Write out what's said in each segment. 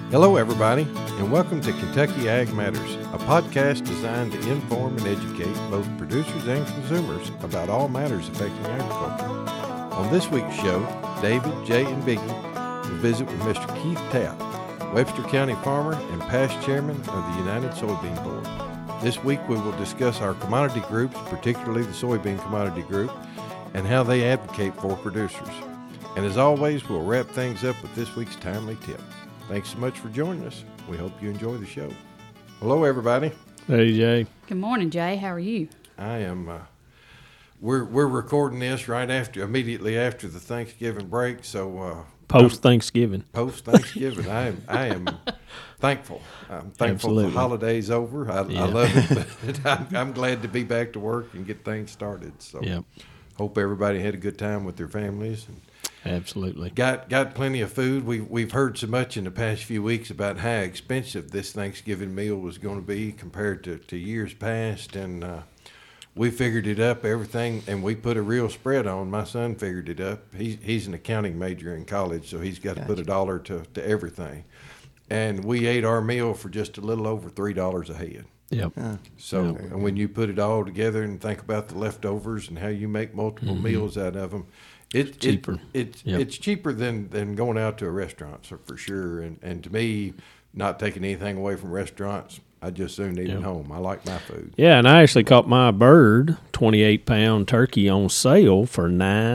Hello, everybody, and welcome to Kentucky Ag Matters, a podcast designed to inform and educate both producers and consumers about all matters affecting agriculture. On this week's show, David, Jay, and Vicki will visit with Mr. Keith Tapp, Webster County farmer and past chairman of the United Soybean Board. This week, we will discuss our commodity groups, particularly the soybean commodity group, and how they advocate for producers. And as always, we'll wrap things up with this week's timely tip. Thanks so much for joining us. We hope you enjoy the show. Hello, everybody. Hey, Jay. Good morning, Jay. How are you? I am. We're recording this immediately after the Thanksgiving break. So post Thanksgiving. Post Thanksgiving, I am thankful. I'm thankful Absolutely. the holiday's over. I love it, but I'm glad to be back to work and get things started. So hope everybody had a good time with their families. And absolutely. Got plenty of food. We've heard so much in the past few weeks about how expensive this Thanksgiving meal was going to be compared to years past, and we figured it up, everything, and we put a real spread on. My son figured it up. He's an accounting major in college, so he's got to put $1 to everything. And we ate our meal for just a little over $3 a head. Yep. And when you put it all together and think about the leftovers and how you make multiple meals out of them, it's cheaper. It's cheaper than going out to a restaurant, so for sure. And to me, not taking anything away from restaurants, I just soon eat at home. I like my food. Yeah, and I actually caught my bird 28-pound turkey on sale for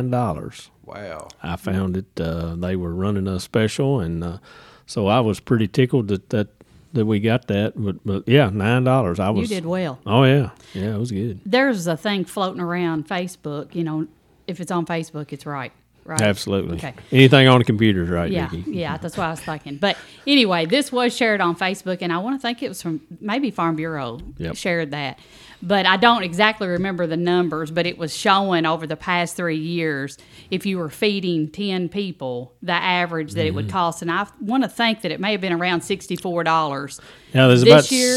$9. Wow. I found it. They were running a special, and so I was pretty tickled that we got that. But yeah, $9. You did well. Oh yeah, it was good. There's a thing floating around Facebook. You know, if it's on Facebook, it's right. Absolutely. Okay. Anything on the computer is right, Vicki. Yeah, that's what I was thinking. But anyway, this was shared on Facebook, and I want to think it was from maybe Farm Bureau shared that. But I don't exactly remember the numbers, but it was showing over the past 3 years, if you were feeding 10 people, the average that it would cost. And I want to think that it may have been around $64. Yeah, there's This about year,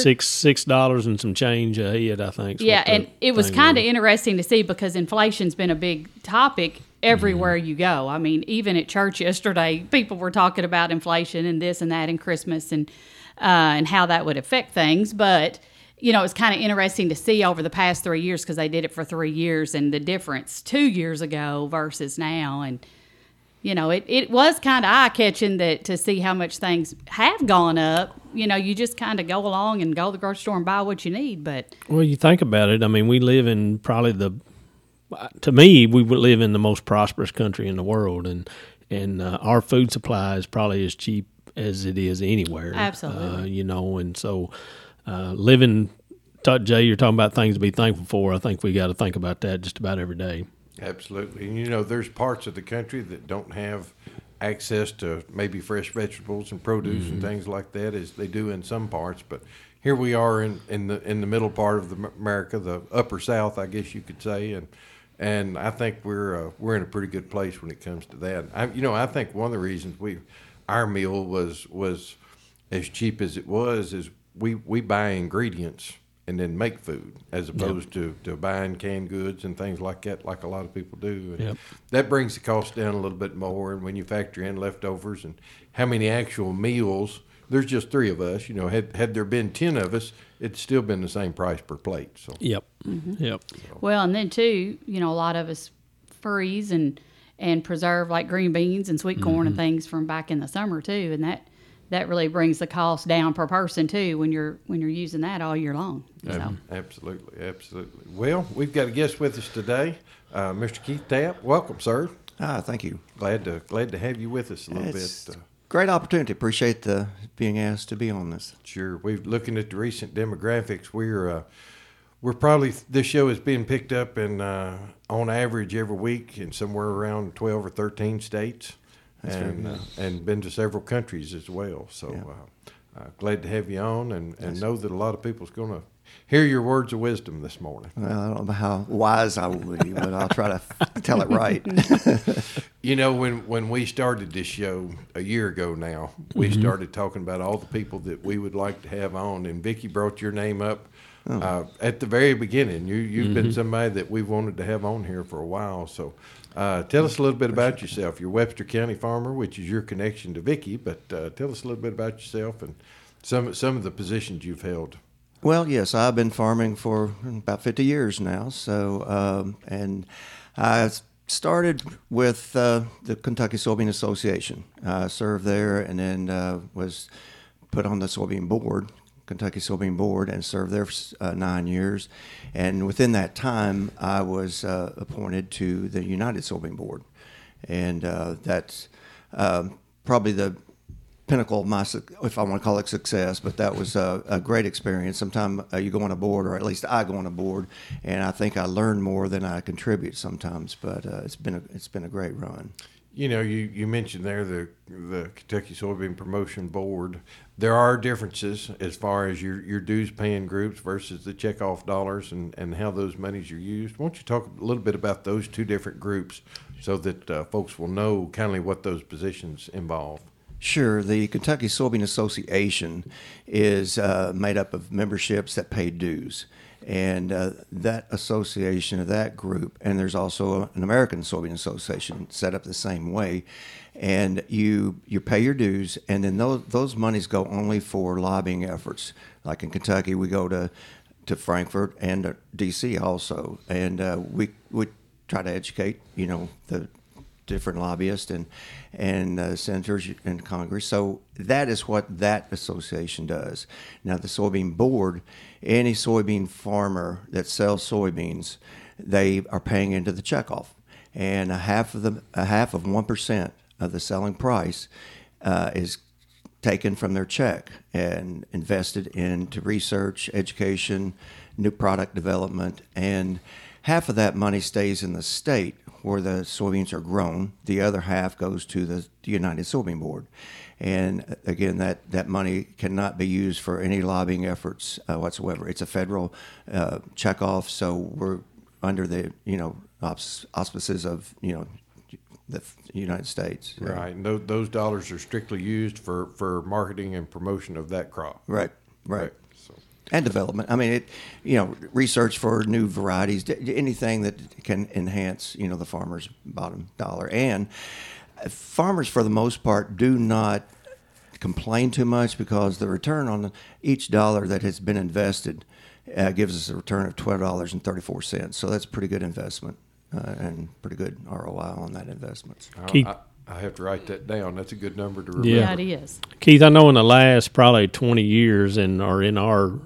$6 and some change a head, I think. Yeah, and it was kind of interesting to see because inflation's been a big topic everywhere you go. I mean, even at church yesterday, people were talking about inflation and this and that and Christmas and how that would affect things. But, you know, it's kind of interesting to see over the past 3 years because they did it for 3 years and the difference 2 years ago versus now. And, you know, it was kind of eye-catching to see how much things have gone up. You know, you just kind of go along and go to the grocery store and buy what you need. But well, you think about it. I mean, we live in probably to me, we would live in the most prosperous country in the world, and our food supply is probably as cheap as it is anywhere. Absolutely. You know, and so living, Jay, you're talking about things to be thankful for. I think we got to think about that just about every day. Absolutely. And, you know, there's parts of the country that don't have access to maybe fresh vegetables and produce and things like that as they do in some parts, but here we are in the middle part of America, the upper South, I guess you could say, and I think we're in a pretty good place when it comes to that. I think one of the reasons our meal was as cheap as it was is we buy ingredients and then make food as opposed to buying canned goods and things like that, like a lot of people do. And that brings the cost down a little bit more. And when you factor in leftovers and how many actual meals. There's just 3 of us. You know, had there been 10 of us, it'd still been the same price per plate. So. Yep. Well, and then too, you know, a lot of us freeze and preserve like green beans and sweet corn and things from back in the summer too, and that really brings the cost down per person too when you're using that all year long. So. Absolutely. Well, we've got a guest with us today, Mr. Keith Tapp. Welcome, sir. Thank you. Glad to have you with us a little bit. Great opportunity. Appreciate the being asked to be on this. Sure. We're looking at the recent demographics. We're probably, this show is being picked up in on average every week in somewhere around 12 or 13 states, and been to several countries as well. So glad to have you on, and know that a lot of people's going to hear your words of wisdom this morning. Well, I don't know how wise I will be, but I'll try to tell it right. You know, when we started this show a year ago now, we started talking about all the people that we would like to have on, and Vicki brought your name up at the very beginning. You've been somebody that we've wanted to have on here for a while. So tell us a little bit about yourself. You're Webster County farmer, which is your connection to Vicki, but tell us a little bit about yourself and some of the positions you've held. Well, yes, I've been farming for about 50 years now. So, and I started with the Kentucky Soybean Association. I served there and then was put on the soybean board, Kentucky Soybean Board, and served there for 9 years. And within that time, I was appointed to the United Soybean Board. And that's probably the pinnacle of my, if I want to call it success, but that was a great experience. Sometimes you go on a board, or at least I go on a board, and I think I learn more than I contribute sometimes. But it's been a great run. You know, you mentioned there the Kentucky Soybean Promotion Board. There are differences as far as your dues paying groups versus the checkoff dollars and how those monies are used. Why don't you talk a little bit about those two different groups so that folks will know kind of what those positions involve? Sure. The Kentucky Soybean Association is made up of memberships that pay dues. And that association, that group, and there's also an American Soybean Association set up the same way. And you pay your dues, and then those monies go only for lobbying efforts. Like in Kentucky, we go to Frankfort and D.C. also. And we try to educate, the different lobbyists and senators in Congress. So that is what that association does. Now, the soybean board, any soybean farmer that sells soybeans, they are paying into the checkoff, and a half of 1% of the selling price is taken from their check and invested into research, education, new product development, and half of that money stays in the state where the soybeans are grown. The other half goes to the United Soybean Board. And again, that money cannot be used for any lobbying efforts whatsoever. It's a federal checkoff, so we're under the auspices of the United States. Right, and those dollars are strictly used for marketing and promotion of that crop. Right. So. And development. I mean, research for new varieties, anything that can enhance, the farmer's bottom dollar. And farmers, for the most part, do not complain too much because the return on each dollar that has been invested gives us a return of $12.34. So that's a pretty good investment and pretty good ROI on that investment. Keith, I have to write that down. That's a good number to remember. Yeah, it is. Keith, I know in the last probably 20 years or in our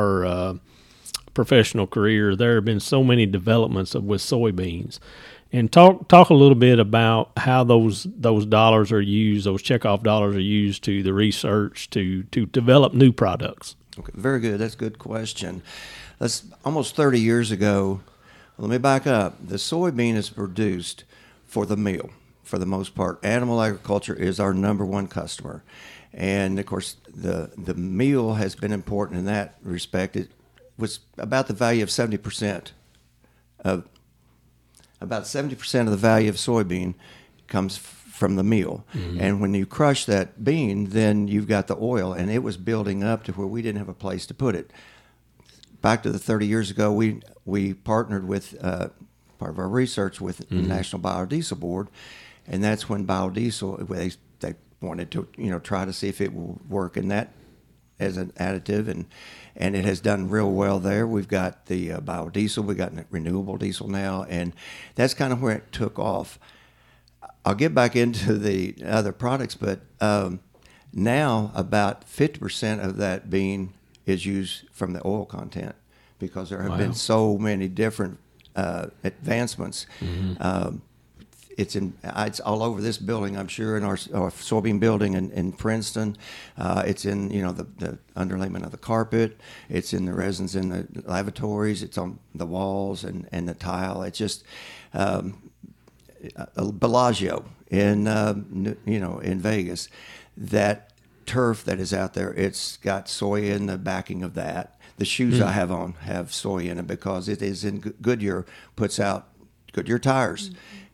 professional career, there have been so many developments with soybeans. And talk a little bit about how those dollars are used, those checkoff dollars are used to the research to develop new products. Okay, very good. That's a good question. That's almost 30 years ago. Let me back up. The soybean is produced for the meal, for the most part. Animal agriculture is our number one customer. And, of course, the meal has been important in that respect. It was about the value of 70% of About 70% of the value of soybean comes from the meal. Mm-hmm. And when you crush that bean, then you've got the oil, and it was building up to where we didn't have a place to put it. Back to the 30 years ago, we partnered with part of our research with the National Biodiesel Board, and that's when biodiesel, they wanted to try to see if it will work in that as an additive, and it has done real well there. We've got the biodiesel, we've got renewable diesel now, and that's kind of where it took off. I'll get back into the other products, but now about 50% of that bean is used from the oil content because there have been so many different advancements. Mm-hmm. It's all over this building, I'm sure, in our soybean building in Princeton. It's in the underlayment of the carpet. It's in the resins in the lavatories. It's on the walls and the tile. It's just Bellagio in Vegas. That turf that is out there, it's got soy in the backing of that. The shoes I have on have soy in it because it is in Goodyear puts out Goodyear tires. Mm-hmm.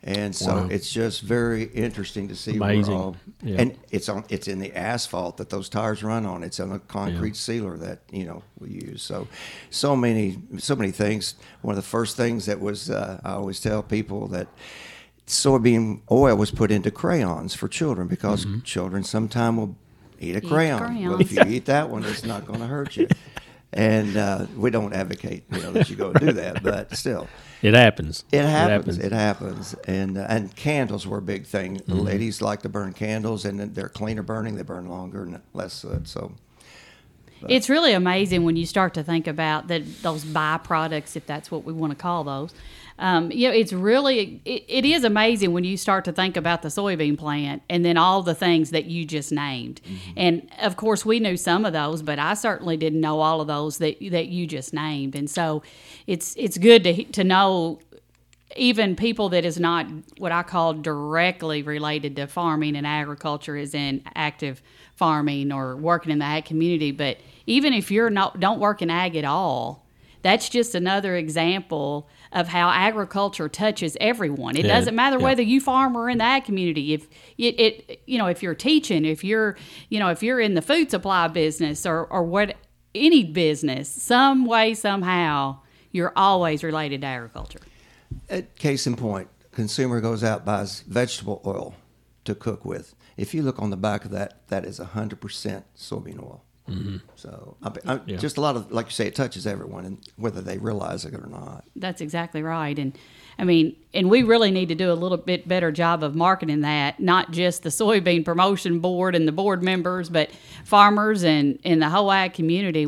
And so Wow. it's just very interesting to see. Amazing. Yeah. And it's in the asphalt that those tires run on. It's on a concrete sealer that we use. So many things. One of the first things that was I always tell people that soybean oil was put into crayons for children because children sometime will eat a crayon. Well, if you eat that one, it's not going to hurt you. And we don't advocate that you go and do that, but still. It happens. It happens. And candles were a big thing. The ladies like to burn candles, and they're cleaner burning. They burn longer and less soot. So it's really amazing when you start to think about those byproducts, if that's what we want to call those. It's really it is amazing when you start to think about the soybean plant and then all the things that you just named. And of course, we knew some of those, but I certainly didn't know all of those that you just named. And so it's good to know even people that is not what I call directly related to farming and agriculture, is in active farming or working in the ag community. But even if don't work in ag at all, that's just another example of how agriculture touches everyone. It doesn't matter whether you farm or in the ag community. If if you're teaching, if you're in the food supply business or what, any business, some way, somehow, you're always related to agriculture. Case in point, consumer goes out, buys vegetable oil to cook with. If you look on the back of that is 100% soybean oil. So just a lot of, like you say, it touches everyone, and whether they realize it or not. That's exactly right. And and we really need to do a little bit better job of marketing that, not just the soybean promotion board and the board members, but farmers and in the whole ag community.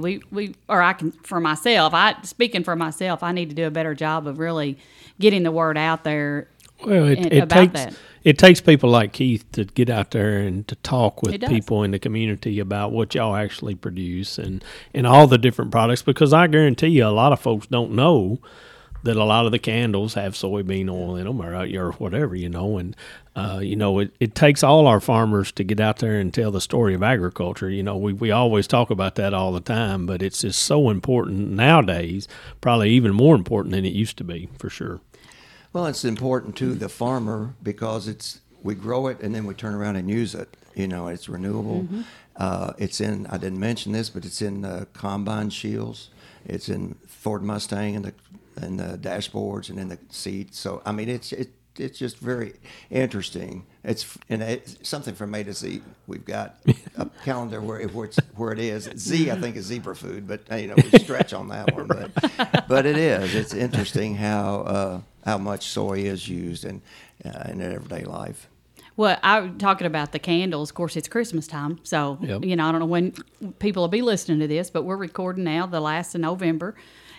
Speaking for myself, I need to do a better job of really getting the word out there. Well, it takes people like Keith to get out there and to talk with people in the community about what y'all actually produce and all the different products, because I guarantee you a lot of folks don't know that a lot of the candles have soybean oil in them or whatever, and it takes all our farmers to get out there and tell the story of agriculture. We always talk about that all the time, but it's just so important nowadays, probably even more important than it used to be, for sure. Well, it's important to the farmer because we grow it and then we turn around and use it. It's renewable. It's in, I didn't mention this, but it's in combine shields. It's in Ford Mustang and the dashboards and in the seats. So it's just very interesting. It's something from A to Z. We've got a calendar where it is. Z, I think, is zebra food, but we stretch on that one. But it is. It's interesting how much soy is used in everyday life. Well, I'm talking about the candles. Of course, it's Christmas time, so I don't know when people will be listening to this, but we're recording now, the last of November,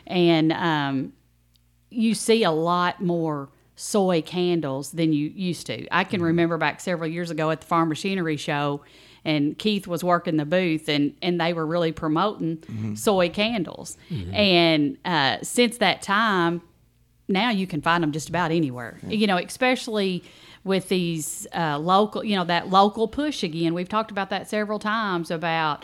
and you see a lot more soy candles than you used to. I can remember back several years ago at the Farm Machinery Show, and Keith was working the booth, and they were really promoting soy candles. And since that time, now you can find them just about anywhere. Especially with these local, that local push again. We've talked about that several times about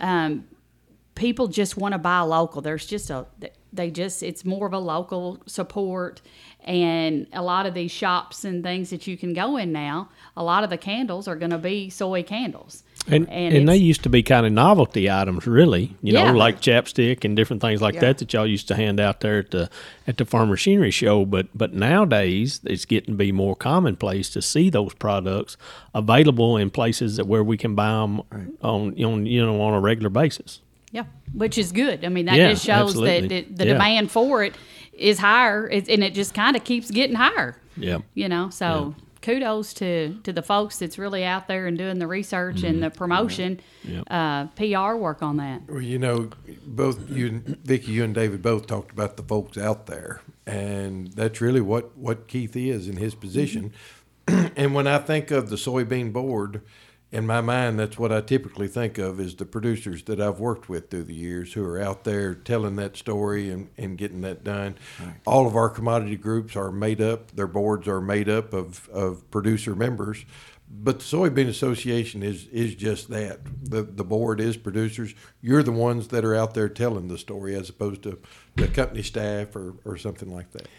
people just want to buy local. There's just it's more of a local support. And a lot of these shops and things that you can go in now, a lot of the candles are going to be soy candles. And they used to be kind of novelty items, really, like chapstick and different things like that y'all used to hand out there at the Farm Machinery Show. But nowadays, it's getting to be more commonplace to see those products available in places where we can buy them on a regular basis. Yeah, which is good. That just shows that the demand for it is higher, and it just kind of keeps getting higher. Yeah. So kudos to the folks that's really out there and doing the research and the promotion, PR work on that. Well, both Vicki, you and David both talked about the folks out there, and that's really what Keith is in his position. And when I think of the soybean board, in my mind, that's what I typically think of is the producers that I've worked with through the years who are out there telling that story and getting that done. Right. All of our commodity groups are made up, their boards are made up of producer members. But the Soybean Association is just that. The board is producers. You're the ones that are out there telling the story as opposed to the company staff or something like that.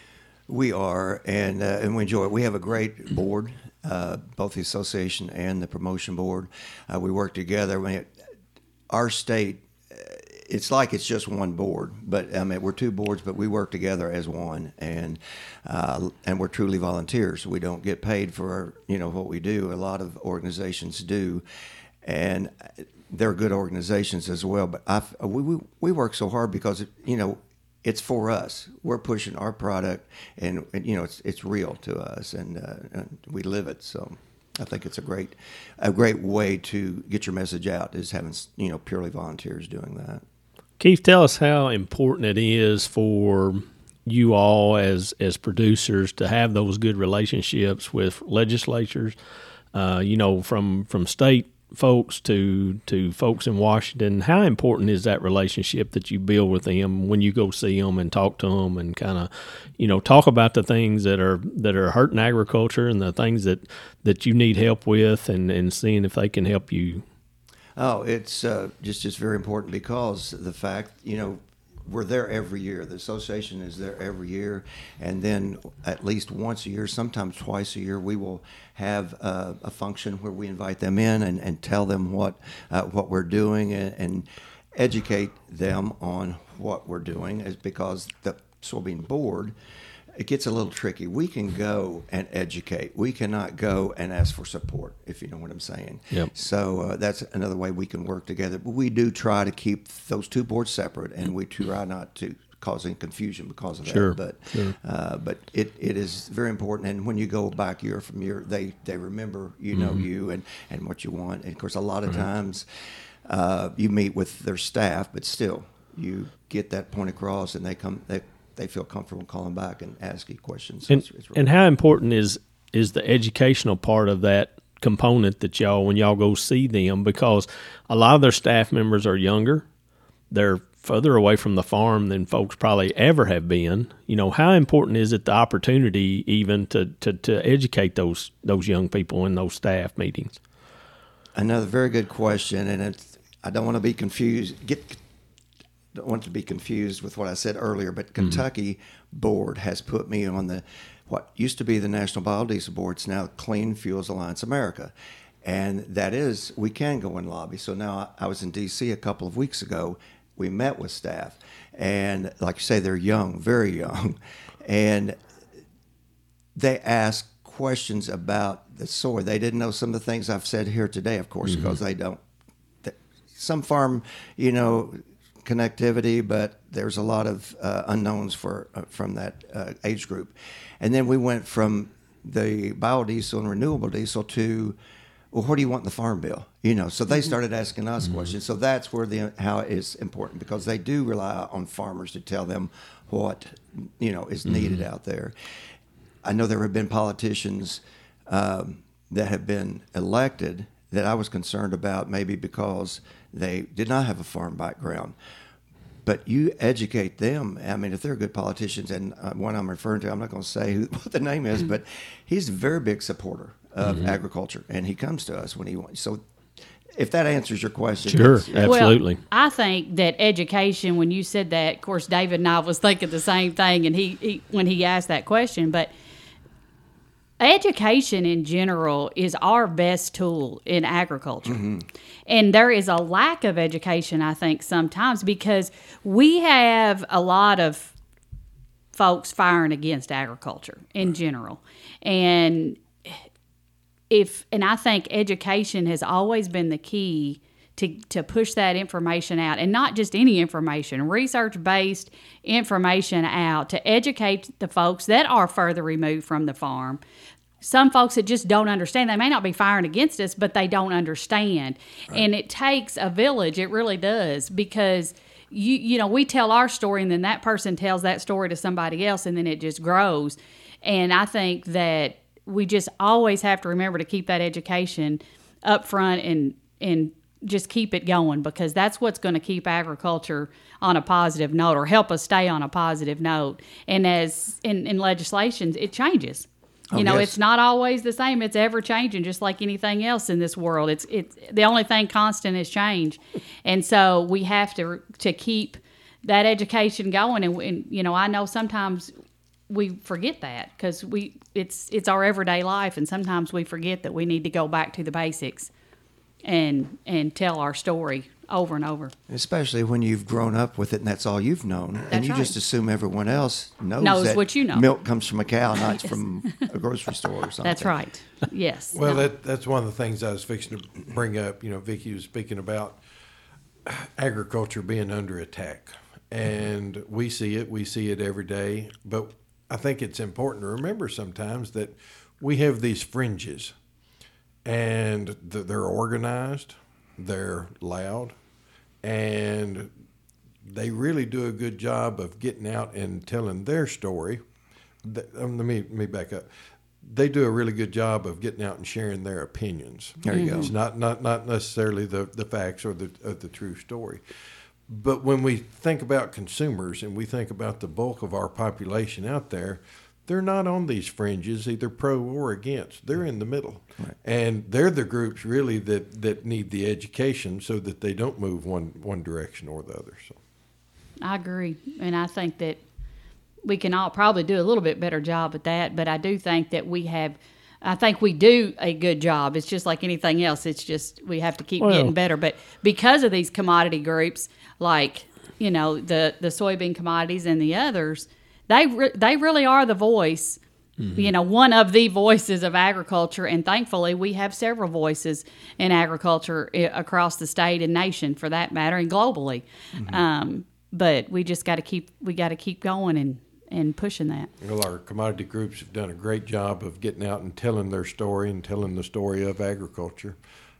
We are, and we enjoy it. We have a great board, both the association and the promotion board. We work together. Our state, it's like it's just one board, but I mean we're two boards, but we work together as one, and we're truly volunteers. We don't get paid for what we do. A lot of organizations do, and they're good organizations as well. But we work so hard because it's for us. We're pushing our product, and it's real to us, and we live it. So I think it's a great way to get your message out is having purely volunteers doing that. Keith, tell us how important it is for you all as producers to have those good relationships with legislatures, from state folks to folks in Washington. How important is that relationship that you build with them when you go see them and talk to them and kind of, talk about the things that are hurting agriculture and the things that you need help with and seeing if they can help you? Oh, it's just very important because the fact, we're there every year. The association is there every year, and then at least once a year, sometimes twice a year, we will have a function where we invite them in and tell them what we're doing and educate them on what we're doing. Is because the soybean board, it gets a little tricky. We can go and educate. We cannot go and ask for support, if you know what I'm saying. Yep. So that's another way we can work together. But we do try to keep those two boards separate, and we try not to cause any confusion because of that. Sure. But it is very important. And when you go back year from year, they remember you and what you want. And of course, a lot of times you meet with their staff, but still you get that point across, and they feel comfortable calling back and asking questions. So and how important is the educational part of that component that when y'all go see them? Because a lot of their staff members are younger. They're further away from the farm than folks probably ever have been. How important is it the opportunity even to educate those young people in those staff meetings? Another very good question, and I don't want to be confused. Don't want to be confused with what I said earlier, but Kentucky board has put me on what used to be the National Biodiesel Board. It's now Clean Fuels Alliance America. And that is, we can go and lobby. So now I was in D.C. a couple of weeks ago. We met with staff. And like you say, they're young, very young. And they ask questions about the soy. They didn't know some of the things I've said here today, of course, because they don't. Some farm, connectivity, but there's a lot of unknowns from that age group. And then we went from the biodiesel and renewable diesel to, well, what do you want in the farm bill? So they started asking us questions. So that's where how it is important, because they do rely on farmers to tell them what is needed out there. I know there have been politicians that have been elected that I was concerned about, maybe because they did not have a farm background. But you educate them. I mean, if they're good politicians, and one I'm referring to, I'm not going to say what the name is, but he's a very big supporter of agriculture, and he comes to us when he wants. So if that answers your question. Sure, absolutely. Well, I think that education, when you said that, of course, David and I was thinking the same thing, and he when he asked that question, but education in general is our best tool in agriculture. And there is a lack of education, I think, sometimes, because we have a lot of folks firing against agriculture in general. And I think education has always been the key to push that information out, and not just any information, research-based information out to educate the folks that are further removed from the farm. Some folks that just don't understand, they may not be firing against us, but they don't understand. Right. And it takes a village, it really does, because we tell our story, and then that person tells that story to somebody else, and then it just grows. And I think that we just always have to remember to keep that education up front and just keep it going, because that's what's going to keep agriculture on a positive note, or help us stay on a positive note. And as in legislation, it changes. It's not always the same. It's ever changing, just like anything else in this world. It's the only thing constant is change. And so we have to keep that education going. And I know sometimes we forget that because it's our everyday life, and sometimes we forget that we need to go back to the basics and tell our story over and over. Especially when you've grown up with it and that's all you've known. And you right. just assume everyone else knows that what you know. milk comes from a cow, not from a grocery store or something. That's right. Yes. Well, No. that's one of the things I was fixing to bring up. Vicki was speaking about agriculture being under attack. And we see it every day. But I think it's important to remember sometimes that we have these fringes, and they're organized, they're loud, and they really do a good job of getting out and telling their story. Let me back up. They do a really good job of getting out and sharing their opinions. There you go. It's not necessarily the facts or the true story. But when we think about consumers and we think about the bulk of our population out there, they're not on these fringes, either pro or against. They're in the middle. Right. And they're the groups really that need the education so that they don't move one direction or the other. So I agree. And I think that we can all probably do a little bit better job at that. But I do think that I think we do a good job. It's just like anything else. It's just we have to keep getting better. But because of these commodity groups, like, the soybean commodities and the others, they really are the voice, one of the voices of agriculture. And thankfully, we have several voices in agriculture across the state and nation, for that matter, and globally. Mm-hmm. But we just got to keep going and pushing that. Well, our commodity groups have done a great job of getting out and telling their story and telling the story of agriculture.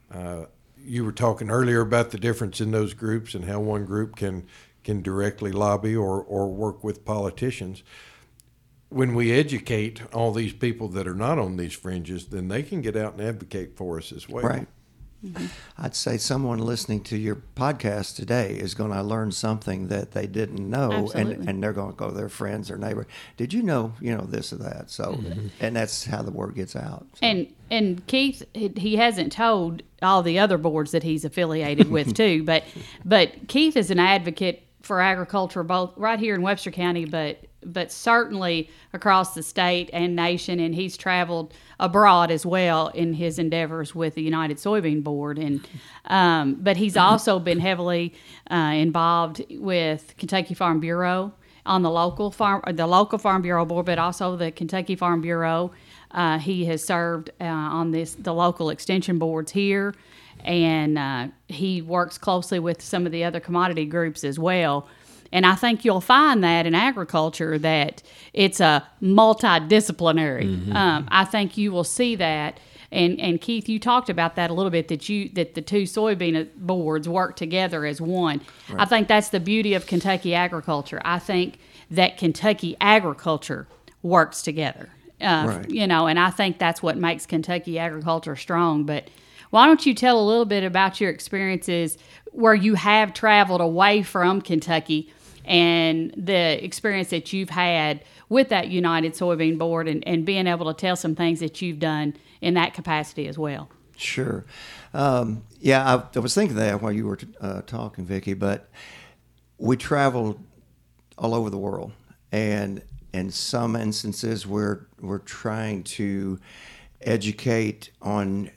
You were talking earlier about the difference in those groups and how one group can directly lobby or work with politicians. When we educate all these people that are not on these fringes, then they can get out and advocate for us as well. Right. Mm-hmm. I'd say someone listening to your podcast today is going to learn something that they didn't know, and they're going to go to their friends or neighbor. Did you know, this or that? So, and that's how the word gets out. So. And Keith, he hasn't told all the other boards that he's affiliated with too, but Keith is an advocate for agriculture both right here in Webster County, but certainly across the state and nation, and he's traveled abroad as well in his endeavors with the United Soybean Board, and but he's also been heavily involved with Kentucky Farm Bureau on the local Farm Bureau board, but also the Kentucky Farm Bureau. He has served on the local extension boards here, and he works closely with some of the other commodity groups as well. And I think you'll find that in agriculture that it's a multidisciplinary. Mm-hmm. I think you will see that. And Keith, you talked about that a little bit, that the two soybean boards work together as one. Right. I think that's the beauty of Kentucky agriculture. I think that Kentucky agriculture works together. Right. And I think that's what makes Kentucky agriculture strong. But why don't you tell a little bit about your experiences where you have traveled away from Kentucky and the experience that you've had with that United Soybean Board and being able to tell some things that you've done in that capacity as well. Sure. I was thinking that while you were talking, Vicki, but we traveled all over the world, and in some instances we're trying to educate on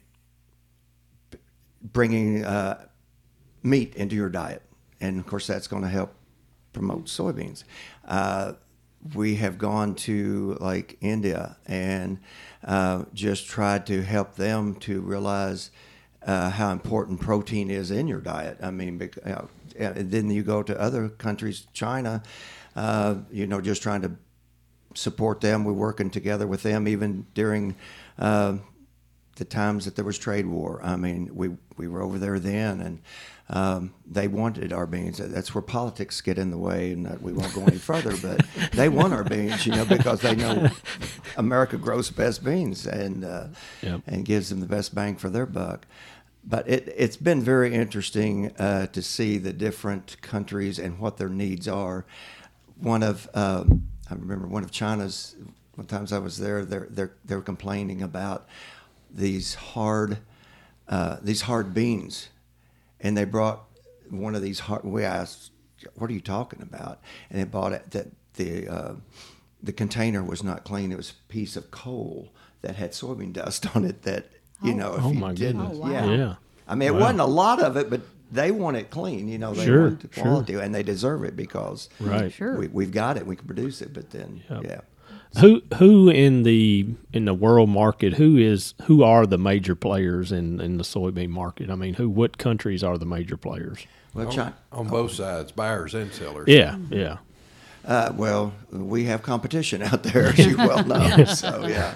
bringing meat into your diet, and of course that's going to help promote soybeans. We have gone to like India and just tried to help them to realize how important protein is in your diet. I mean, and then you go to other countries, China, just trying to support them. We're working together with them even during the times that there was trade war. I mean, we were over there then, and they wanted our beans. That's where politics get in the way, and we won't go any further. But they want our beans, because they know America grows the best beans and gives them the best bang for their buck. But it's been very interesting to see the different countries and what their needs are. I remember one of China's. One times I was there, they were complaining about these hard beans, and they brought one of these hard. We asked, "What are you talking about?" And they bought it that the container was not clean. It was a piece of coal that had soybean dust on it that, you know, if Oh, you my didn't. goodness. Oh, wow. Yeah. I mean, it Wow. wasn't a lot of it, but they want it clean. You know, they Sure, want the quality, and they deserve it because Right. Sure. we've got it. We can produce it, but then, Yep. yeah. Who in the world market, who are the major players in the soybean market? I mean, what countries are the major players? Well, On both sides, buyers and sellers. Yeah, yeah. Well, we have competition out there, as you well know. So, yeah.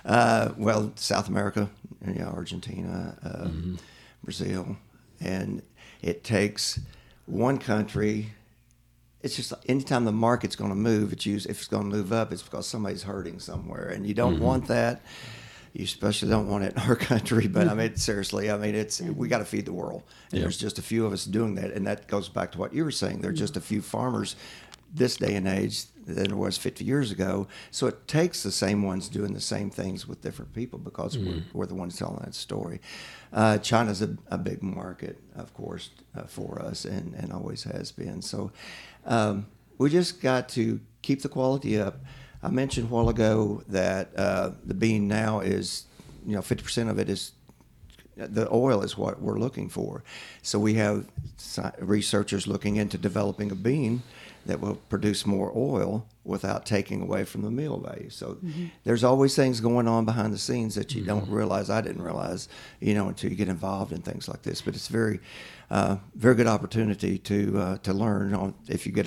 Well, South America, you know, Argentina, Brazil, and it takes one country. It's just anytime the market's going to move, if it's going to move up, it's because somebody's hurting somewhere, and you don't want that. You especially don't want it in our country. But I mean, seriously, I mean, we got to feed the world, and there's just a few of us doing that, and that goes back to what you were saying. There are just a few farmers this day and age than there was 50 years ago. So it takes the same ones doing the same things with different people because we're the ones telling that story. China's a big market, of course, for us and always has been. So we just got to keep the quality up. I mentioned a while ago that the bean now is, 50% of it is the oil is what we're looking for. So we have researchers looking into developing a bean that will produce more oil without taking away from the meal value. So there's always things going on behind the scenes that you don't realize. I didn't realize, until you get involved in things like this. But it's very good opportunity to learn. If you get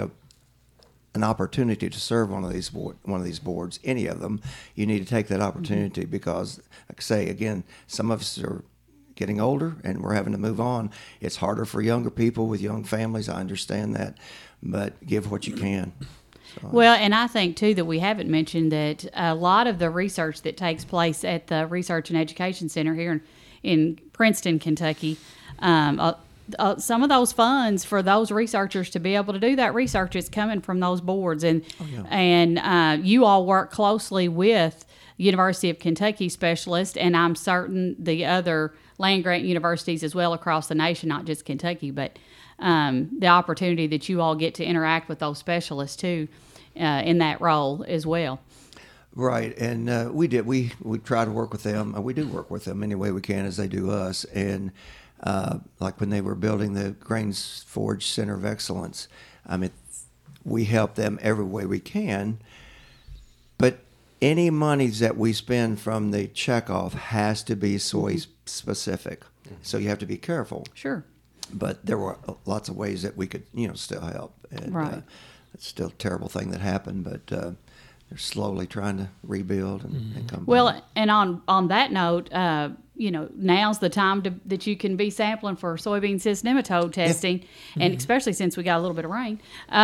an opportunity to serve one of these boards, any of them, you need to take that opportunity because, like I say again, some of us are getting older and we're having to move on. It's harder for younger people with young families. I understand that, but give what you can. So. Well, and I think too that we haven't mentioned that a lot of the research that takes place at the Research and Education Center here in Princeton, Kentucky, some of those funds for those researchers to be able to do that research is coming from those boards, and you all work closely with University of Kentucky specialists, and I'm certain the other land grant universities as well across the nation, not just Kentucky, but the opportunity that you all get to interact with those specialists too in that role as well. Right, and we try to work with them. We do work with them any way we can as they do us, and like when they were building the Grains Forge Center of Excellence, I mean, we help them every way we can, but any monies that we spend from the checkoff has to be soy specific. So you have to be careful. Sure. But there were lots of ways that we could, still help. And, right. It's still a terrible thing that happened, but they're slowly trying to rebuild and come Well, back. and on that note, now's the time that you can be sampling for soybean cyst nematode testing, and especially since we got a little bit of rain,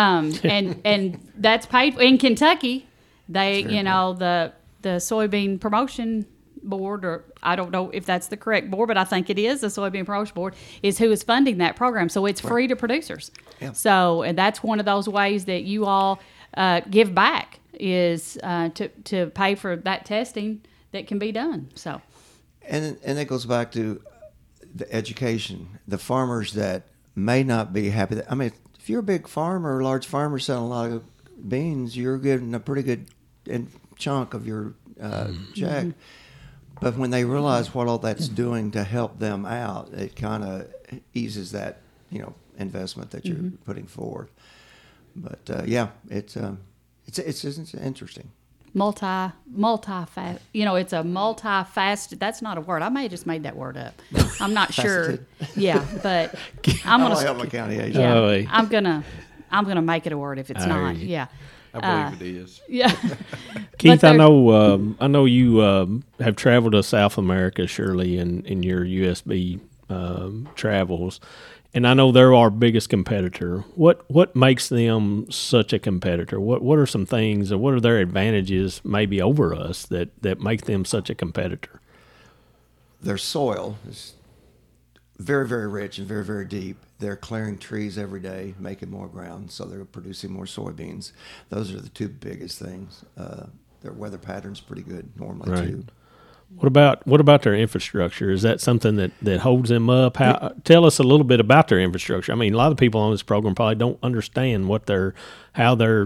and that's paid in Kentucky. They, the soybean promotion board, or I don't know if that's the correct board, but I think it is the soybean promotion board is who is funding that program. So it's free to producers. Yeah. So, and that's one of those ways that you all give back is to pay for that testing that can be done. So, and it goes back to the education. The farmers that may not be happy. I mean, if you're a big farmer, a large farmer selling a lot of beans, you're getting a pretty good chunk of your check. But when they realize what all that's doing to help them out, it kind of eases that investment that you're putting forward. But it's interesting. Multi-faceted. It's a multifaceted. That's not a word. I may have just made that word up. I'm not sure. Yeah, but I'm gonna help my county agent. Yeah, Oh, hey. I'm gonna make it a word if it's not. Yeah. I believe it is. Yeah. Keith, But I know you have traveled to South America, surely, in your USB travels, and I know they're our biggest competitor. What makes them such a competitor? What are some things, or what are their advantages, maybe over us, that make them such a competitor? Their soil is very, very rich and very, very deep. They're clearing trees every day, making more ground, so they're producing more soybeans. Those are the two biggest things. Their weather pattern's pretty good normally Right. too. What about their infrastructure? Is that something that holds them up? Tell us a little bit about their infrastructure. I mean, a lot of people on this program probably don't understand how they're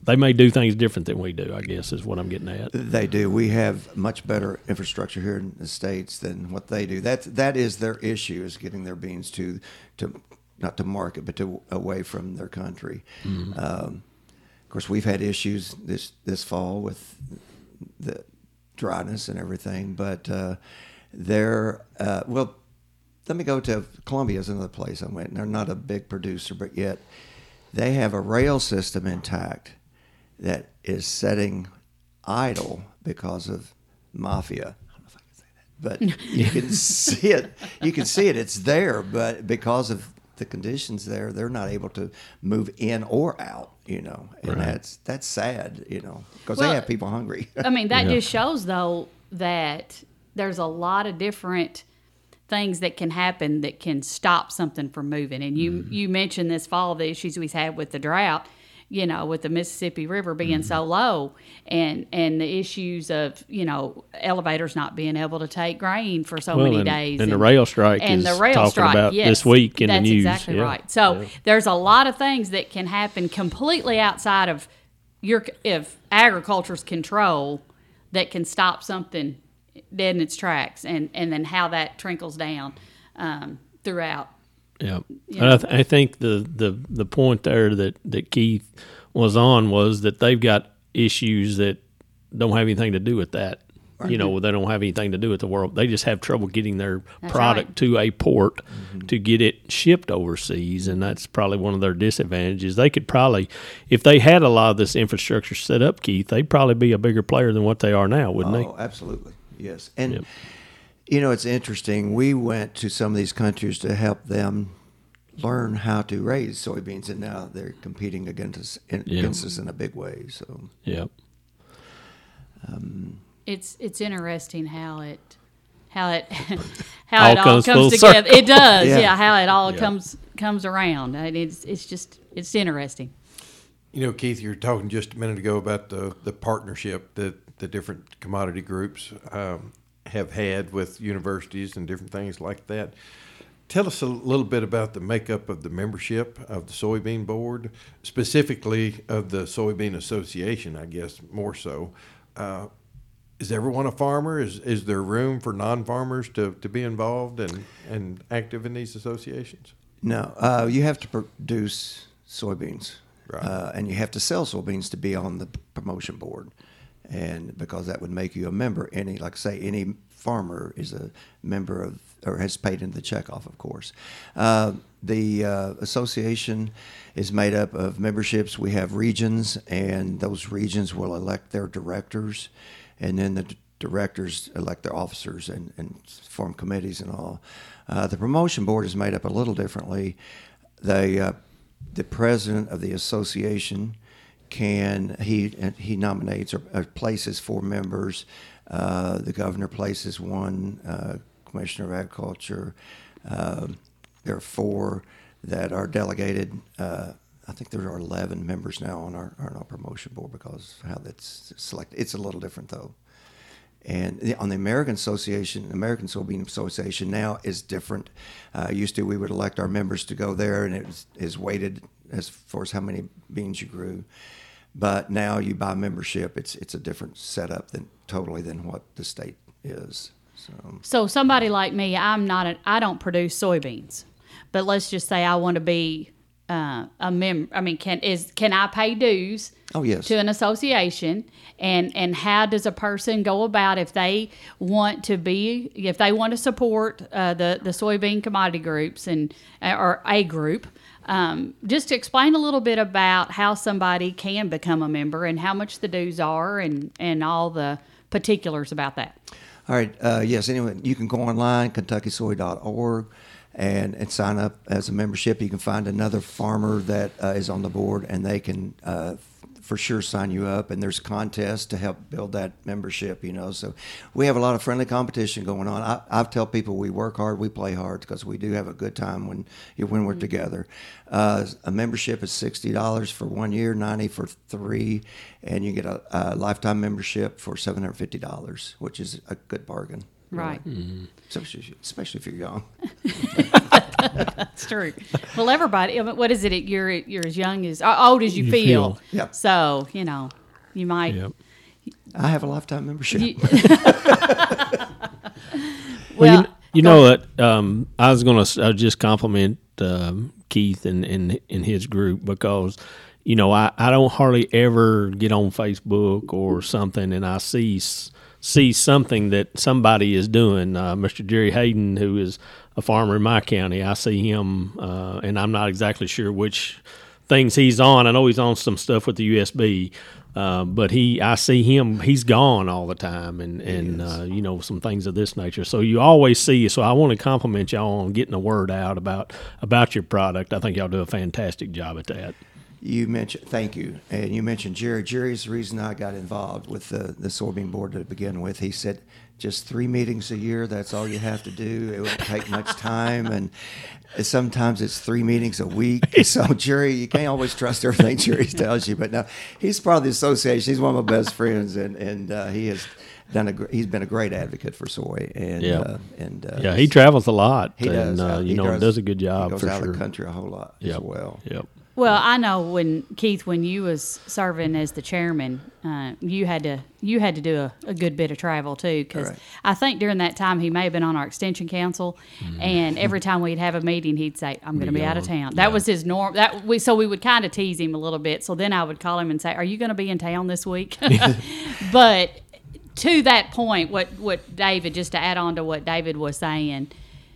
they may do things different than we do, I guess is what I'm getting at. They do. We have much better infrastructure here in the States than what they do. That is their issue, is getting their beans to not to market, but to away from their country. Of course, we've had issues this fall with the dryness and everything, but well, let me go to Columbia is another place I went. And they're not a big producer, but yet they have a rail system intact that is setting idle because of mafia. I don't know if I can say that, but you can see it. You can see it. It's there, but because of the conditions there, they're not able to move in or out. And that's sad. Because they have people hungry. I mean, that just shows though that there's a lot of different things that can happen that can stop something from moving. And you mentioned this fall, the issues we've had with the drought, with the Mississippi River being so low, and the issues of, elevators not being able to take grain for so many days. And the rail strike about this week in the news. That's exactly right. So there's a lot of things that can happen completely outside of if agriculture's control that can stop something dead in its tracks, and then how that trickles down throughout. Yeah, and I think the point there that Keith was on was that they've got issues that don't have anything to do with that. Right. They don't have anything to do with the world. They just have trouble getting their product to a port to get it shipped overseas, and that's probably one of their disadvantages. They could probably, if they had a lot of this infrastructure set up, Keith, they'd probably be a bigger player than what they are now, wouldn't they? Oh, absolutely. Yes. And, it's interesting. We went to some of these countries to help them learn how to raise soybeans, and now they're competing against us in a big way. So, it's interesting how it all all comes comes together. Circle. It does. How it all comes around. And it's interesting. Keith, you were talking just a minute ago about the partnership that the different commodity groups have had with universities and different things like that. Tell us a little bit about the makeup of the membership of the Soybean Board, specifically of the Soybean Association, I guess, more so. Is everyone a farmer? Is there room for non-farmers to be involved and active in these associations? No. You have to produce soybeans. Right. And you have to sell soybeans to be on the promotion board. And because that would make you a member, any farmer is a member of, or has paid into the checkoff, of course. The association is made up of memberships. We have regions, and those regions will elect their directors, and then the directors elect their officers and form committees and all. The promotion board is made up a little differently. The president of the association he nominates or places 4 members. The governor places 1, commissioner of agriculture. There are 4 that are delegated. I think there are 11 members now on our promotion board because of how that's selected. It's a little different though. And on the American Soybean Association now is different. Used to, we would elect our members to go there, and it is weighted as far as how many beans you grew. But now you buy membership. It's a different setup than what the state is. So somebody like me, I don't produce soybeans, but let's just say I want to be a member. I mean, can I pay dues? Oh, yes. To an association, and how does a person go about if they want to support the soybean commodity groups or a group? Just to explain a little bit about how somebody can become a member and how much the dues are and all the particulars about that. All right. Yes. Anyway, you can go online, KentuckySoy.org, and sign up as a membership. You can find another farmer that is on the board, and they can for sure sign you up. And there's contests to help build that membership, So we have a lot of friendly competition going on. I tell people we work hard, we play hard, because we do have a good time when we're together. A membership is $60 for 1 year, $90 for 3, and you get a lifetime membership for $750, which is a good bargain. Right. Mm-hmm. Especially if you're young. That's true. Well, everybody, what is it? You're as young as, old as you feel. Yep. So, you might. Yep. I have a lifetime membership. Well, you know what? I was going to just compliment Keith and his group because, I don't hardly ever get on Facebook or something and I see something that somebody is doing. Mr. Jerry Hayden, who is a farmer in my county, I see him, and I'm not exactly sure which things he's on. I know he's on some stuff with the USB. But I see him, he's gone all the time and some things of this nature. So you always see, so I want to compliment y'all on getting the word out about your product. I think y'all do a fantastic job at that. Thank you. And you mentioned Jerry. Jerry's the reason I got involved with the soybean board to begin with. He said, just 3 meetings a year, that's all you have to do. It won't take much time. And sometimes it's 3 meetings a week. So, Jerry, you can't always trust everything Jerry tells you. But no, he's part of the association. He's one of my best friends. And he has he's been a great advocate for soy. And he travels a lot. He does. Does a good job he goes for out sure. of the country a whole lot as well. Yep. Well, I know when you was serving as the chairman, you had to do a good bit of travel too, because Right. I think during that time he may have been on our extension council, and every time we'd have a meeting, he'd say, "I'm going to be out of town." That was his norm. So we would kind of tease him a little bit. So then I would call him and say, "Are you going to be in town this week?" But to that point, what David, just to add on to what David was saying,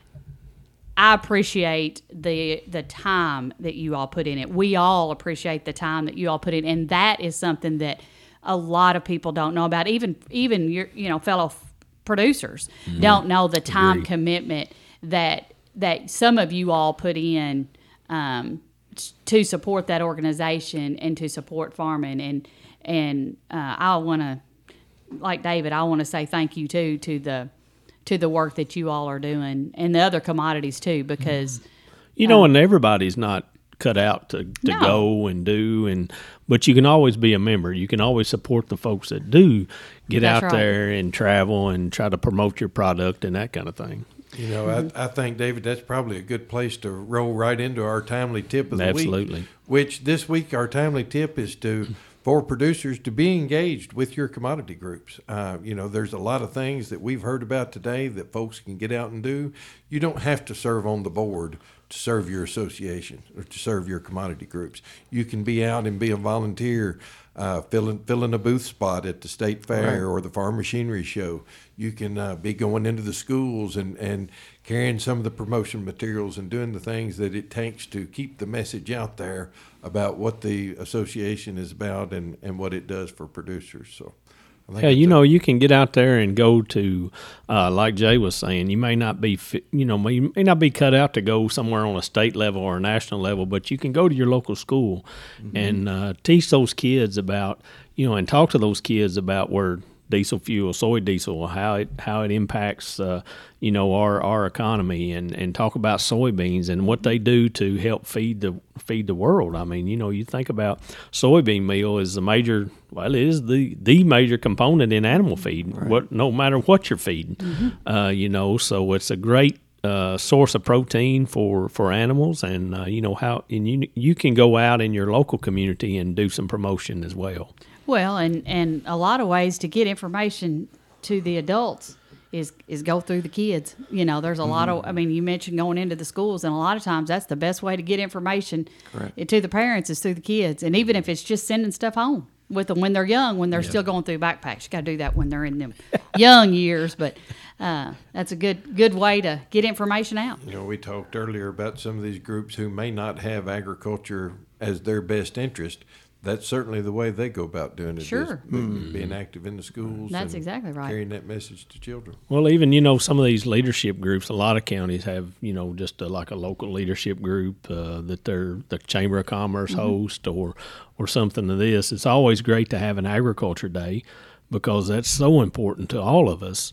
I appreciate the time that you all put in it. We all appreciate the time that you all put in, and that is something that a lot of people don't know about. Even your fellow producers don't know the time commitment that some of you all put in to support that organization and to support farming. And I want to, like David, I want to say thank you too to the work that you all are doing and the other commodities too, because and everybody's not cut out to No. go and do, but you can always be a member. You can always support the folks that do get That's out right. there and travel and try to promote your product and that kind of thing. I think, David, that's probably a good place to roll right into our timely tip of the Absolutely. week. Which this week our timely tip is for producers to be engaged with your commodity groups. There's a lot of things that we've heard about today that folks can get out and do. You don't have to serve on the board to serve your association or to serve your commodity groups. You can be out and be a volunteer, filling a booth spot at the state fair or the farm machinery show. You can be going into the schools and carrying some of the promotion materials and doing the things that it takes to keep the message out there about what the association is about and what it does for producers. So, I think you can get out there and go to, like Jay was saying, you may not be, you may not be cut out to go somewhere on a state level or a national level, but you can go to your local school and teach those kids about, and talk to those kids about where diesel fuel, soy diesel, how it impacts, our economy, and talk about soybeans and what they do to help feed the world. I mean, you think about soybean meal is it is the major component in animal feed. Right. No matter what you're feeding, so it's a great source of protein for animals, and you can go out in your local community and do some promotion as well. Well, and a lot of ways to get information to the adults is go through the kids. There's a lot of, you mentioned going into the schools, and a lot of times that's the best way to get information to the parents is through the kids. And even if it's just sending stuff home with them when they're young, when they're still going through backpacks, you got to do that when they're in them young years. But that's a good way to get information out. we talked earlier about some of these groups who may not have agriculture as their best interest. That's certainly the way they go about doing it. Sure. Being active in the schools. That's and exactly right. Carrying that message to children. Well, even, some of these leadership groups, a lot of counties have, just like a local leadership group that the Chamber of Commerce host or something of this. It's always great to have an agriculture day because that's so important to all of us,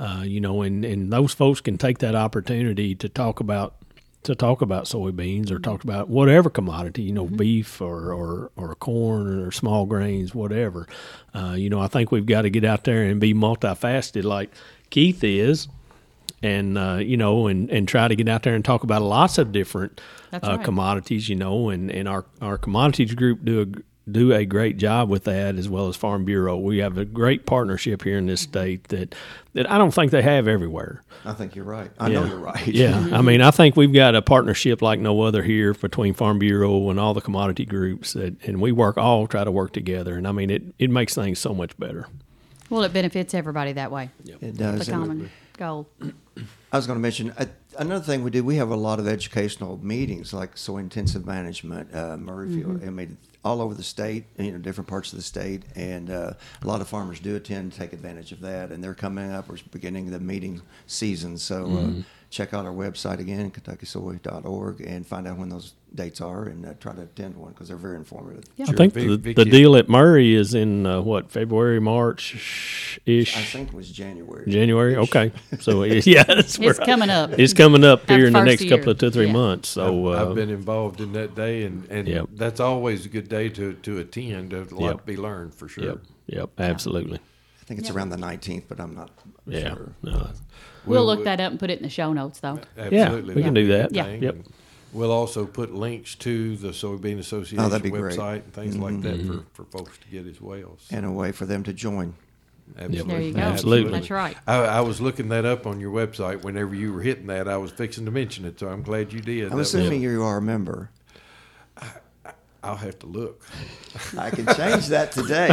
and those folks can take that opportunity to talk about soybeans or talk about whatever commodity, beef or corn or small grains, whatever. I think we've got to get out there and be multifaceted like Keith is and try to get out there and talk about lots of different That's right. commodities, and our commodities group do a great job with that, as well as Farm Bureau. We have a great partnership here in this state that I don't think they have everywhere. I think you're right. I know you're right. Yeah, I mean, I think we've got a partnership like no other here between Farm Bureau and all the commodity groups, and we try to work together, and I mean, it makes things so much better. Well, it benefits everybody that way. It does. The common goal. I was going to mention another thing we do. We have a lot of educational meetings, like soy intensive management, Murrayfield. I mean, all over the state, different parts of the state, and a lot of farmers do attend, take advantage of that. And they're coming up. We're beginning the meeting season, so check out our website again, KentuckySoy.org, and find out when those dates are, and try to attend one because they're very informative. Yeah. I think the deal at Murray is in February, March-ish. I think it was January. January, okay. So that's It's coming up. It's coming up here in the First next year. couple of 2-3 Yeah. months. So I've been involved in that day, and Yep. that's always a good day to attend. There's a lot Yep. to be learned for sure. Yep, absolutely. I think it's around the 19th, but I'm not Yeah, sure. no, We'll look that up and put it in the show notes, though. Absolutely. we can do that. Yeah. Thing. Yep. And we'll also put links to the Soybean Association that'd be great. website and things like that for folks to get as well. So, And a way for them to join. absolutely. There you go. Absolutely. That's right. I was looking that up on your website whenever you were hitting that. I was fixing to mention it, so I'm glad you did. I'm assuming you are a member. I'll have to look. I can change that today.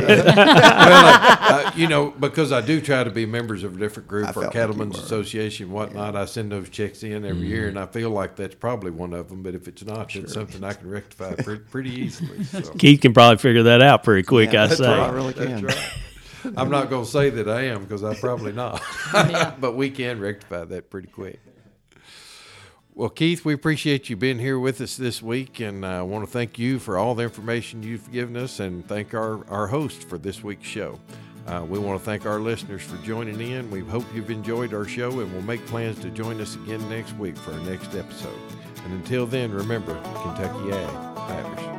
Because I do try to be members of a different I group felt or like Cattlemen's you were. Association, whatnot. I send those checks in every year, and I feel like that's probably one of them. But if it's not, it's something I can rectify pretty easily. So. Keith can probably figure that out pretty quick, Yeah, I'd that's say. right. I really can. That's right. I'm not going to say that I am because I'm probably not. Yeah. But we can rectify that pretty quick. Well, Keith, we appreciate you being here with us this week, and I want to thank you for all the information you've given us, and thank our host for this week's show. We want to thank our listeners for joining in. We hope you've enjoyed our show, and we'll make plans to join us again next week for our next episode. And until then, remember, Kentucky Ag matters.